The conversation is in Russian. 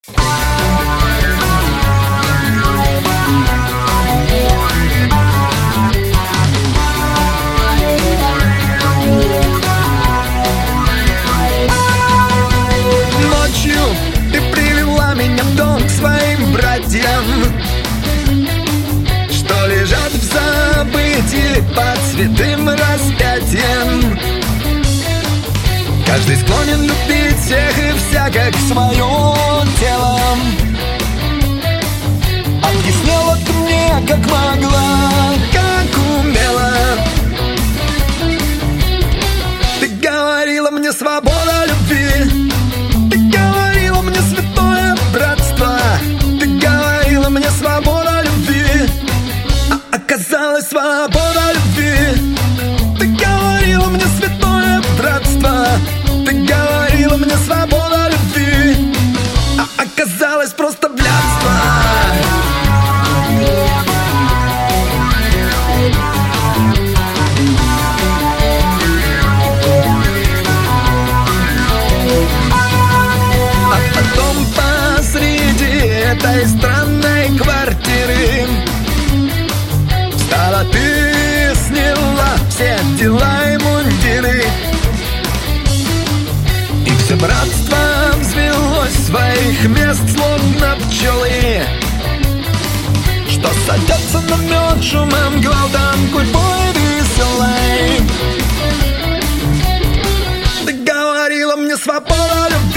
Ночью ты привела меня в дом к своим братьям, что лежат в забытии под святым распятием. Каждый склонен любить всех и вся как свое тело. Объясняла ты мне, как могла, как умела. Ты говорила мне свобода любви, ты говорила мне святое братство, ты говорила мне свобода любви, а оказалась свобода любви. Ты говорила мне святое братство, ты говорила мне свобода любви, а оказалось просто блядство. А потом посреди этой странной квартиры встала ты, сняла все дела и мундиры, и все братство взвелось с своих мест, словно пчелы, что садятся на мед шумом, гвалтом, гурьбой веселой. Ты говорила мне свобода любви,